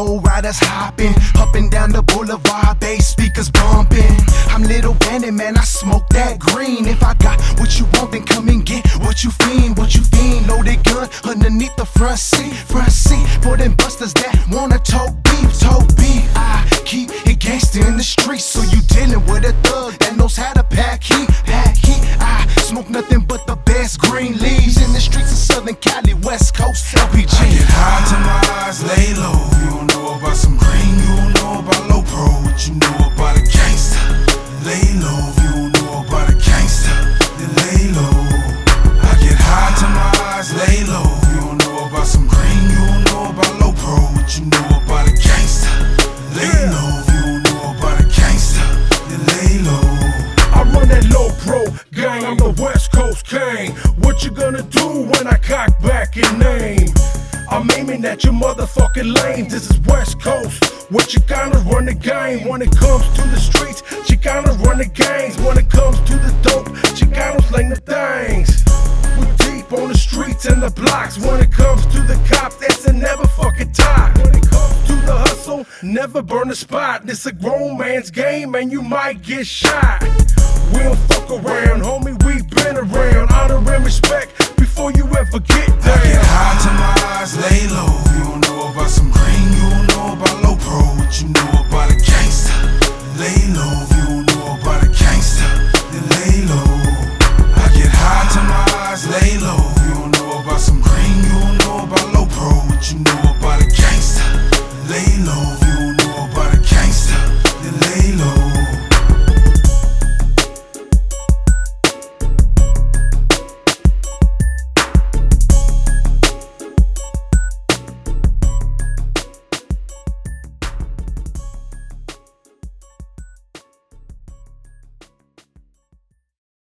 low riders hopping up and down the boulevard, bass speakers bumping. I'm Little Bandit, man, I smoke that green. If I got what you want, then come and get what you fiend. Loaded gun underneath the front seat for them busters that wanna tote beef. I keep it gangsta in the streets, so you dealing with a thug that knows how to pack heat. I smoke nothing but the best green leaves in the streets of Southern Cali, West Coast LPG. I get high till my eyes lay low. You don't know about some green, you don't know about low pro. What you know about a gangster? Lay low. If you don't know about a gangster, then lay low. I get high till my eyes lay low. You don't know about some green, you don't know about low pro. What you know about a gangster? Lay low. If you don't know about a gangster, then lay low. I run that low pro gang, I'm the West Coast King. What you gonna do when I cock back and name? I'm aiming at your motherfucking lanes. This is West Coast. What Chicanos run the game. When it comes to the streets, Chicanos run the gangs. When it comes to the dope, Chicanos slang the things. We're deep on the streets and the blocks. When it comes to the cops, it's a never fucking tie. When it comes to the hustle, never burn a spot. This a grown man's game and you might get shot. We don't fuck around, homie, we been around. Honor and respect before you ever get down. I get high till my eyes lay low. You don't know about some green, you don't know about low pro. What you know